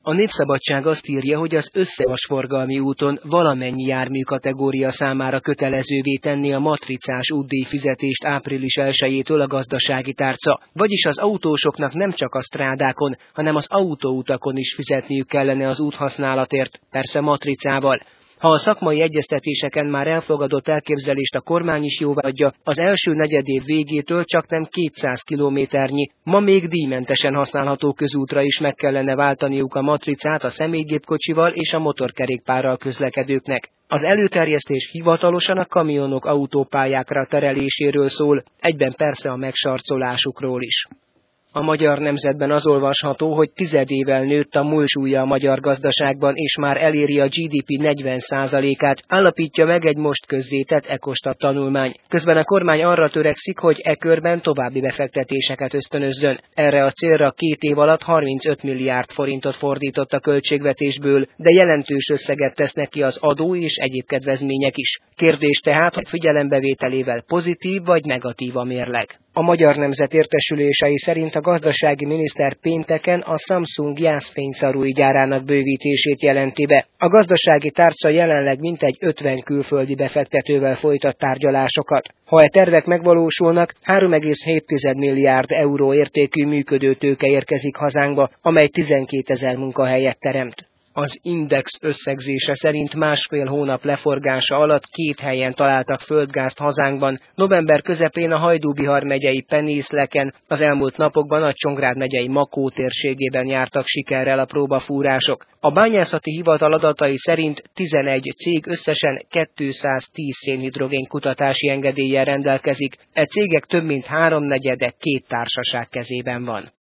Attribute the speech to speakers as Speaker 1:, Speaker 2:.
Speaker 1: A Népszabadság azt írja, hogy az összevasforgalmi úton valamennyi járműkategória számára kötelezővé tenni a matricás útdíjfizetést április 1-től a gazdasági tárca, vagyis az autósoknak nem csak a strádákon, hanem az autóutakon is fizetniük kellene az úthasználatért, persze matricával. Ha a szakmai egyeztetéseken már elfogadott elképzelést a kormány is jóváhagyja, az első negyedév végétől csaknem 200 kilométernyi, ma még díjmentesen használható közútra is meg kellene váltaniuk a matricát a személygépkocsival és a motorkerékpárral közlekedőknek. Az előterjesztés hivatalosan a kamionok autópályákra tereléséről szól, egyben persze a megsarcolásukról is. A Magyar Nemzetben az olvasható, hogy tizedével nőtt a múlsúlya a magyar gazdaságban, és már eléri a GDP 40%-át, állapítja meg egy most közzétett Ecostat tanulmány. Közben a kormány arra törekszik, hogy e körben további befektetéseket ösztönözzön. Erre a célra 2 év alatt 35 milliárd forintot fordított a költségvetésből, de jelentős összeget tesznek ki az adó és egyéb kedvezmények is. Kérdés tehát, hogy figyelembevételével pozitív vagy negatív a mérleg. A Magyar Nemzet értesülései szerint a gazdasági miniszter pénteken a Samsung jászfényszarúi gyárának bővítését jelenti be. A gazdasági tárca jelenleg mintegy 50 külföldi befektetővel folytat tárgyalásokat. Ha e tervek megvalósulnak, 3,7 milliárd euró értékű működőtőke érkezik hazánkba, amely 12 000 munkahelyet teremt. Az Index összegzése szerint 1,5 hónap leforgása alatt 2 helyen találtak földgázt hazánkban. November közepén a Hajdú-Bihar megyei Penészleken, az elmúlt napokban a Csongrád megyei Makó térségében jártak sikerrel a próbafúrások. A bányászati hivatal adatai szerint 11 cég összesen 210 szénhidrogén kutatási engedéllyel rendelkezik. E cégek több mint 3/4 2 társaság kezében van.